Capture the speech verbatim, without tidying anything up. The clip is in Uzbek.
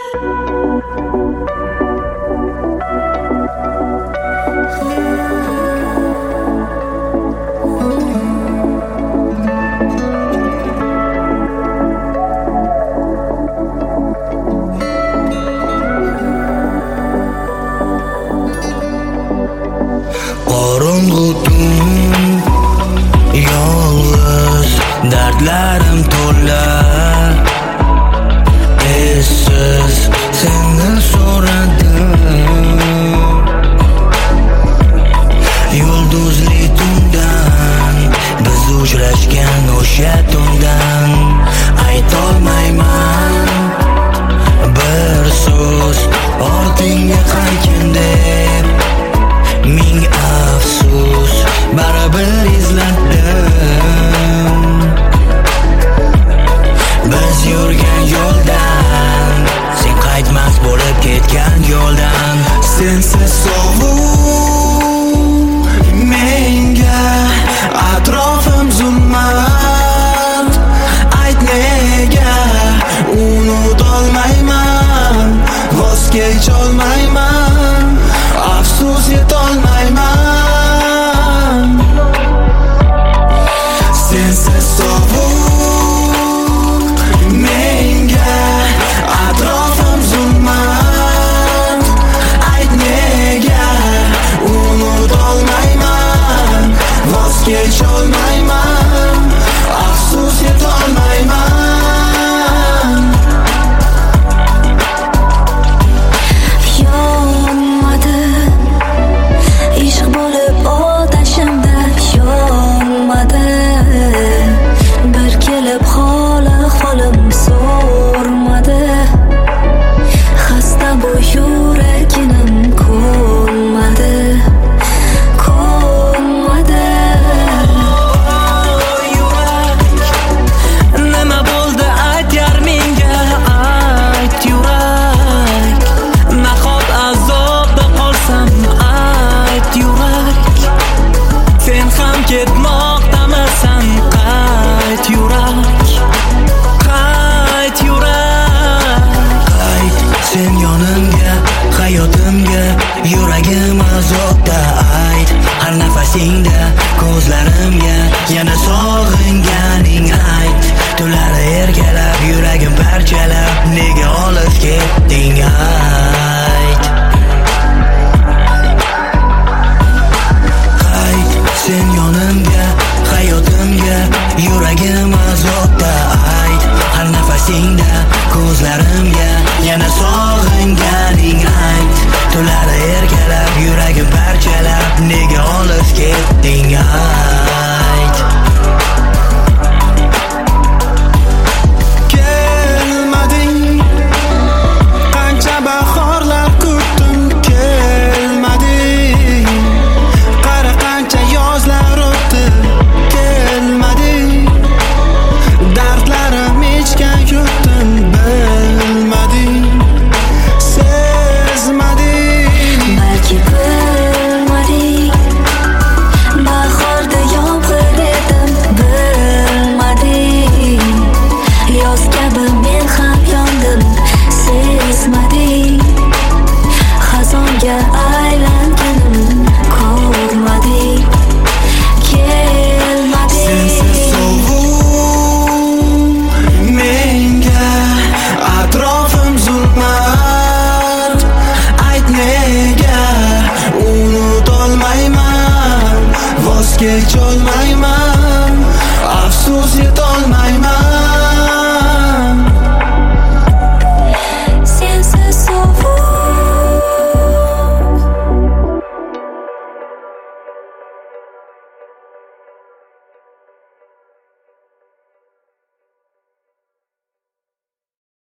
Qorong'u tun, yolg'iz dardlarim to'la, essiz sendan so'radim. Yulduzli tundan, biz uchrashgan o'sha tundan aytolmayman bir so'z ortingga qaytgin deb. Ming afsus, baribir izladim. Biz yurgan yo'ldan, sen qaytmas bo'lib ketgan yo'ldan. Sensiz sovuq menga, atrofim zulmat. Ayt nega unutolmayman, voz kecholmayman, afsus yetolmayman. Sensiz sovuq menga, atrofim zulmat. Ayt nega unutolmayman, voz kecholmayman, afsus yetolmayman. Ketmoqdamisan, qayt yurak, qayt yurak. Qayt sen yonimga, hayotimga, yuragim azobda. Ayt har nafasingda, ko'zlarimga yana sog'inganing. Ayt tunlari erkalab, yuragim parchalab, nega olib ketding? Ayt qayt sen yonimga, hayotimga, yuragim azobda. Ayt har nafasingda, ko'zlarimga yana sog'inganing. Ayt tunlari erkalab, yuragim parchalab, nega olib ketding? Ayt kelmading, qancha bahorlar kutdim, kelmading. Qara qancha yozlar o'tdi, kelmading. Dardlarim ichgan yutdim, bilmading, sezmading. Balki bilmading, bahorda yomg'ir edim, bilmading. Yoz kabi men ham yondim, sezmading. Xazonga aylanganim ko'rmading, kelmading. Sensiz sovuq menga, atrofim zulmat. Ayt nega unutolmayman, voz kecholmayman, afsus yetolmayman.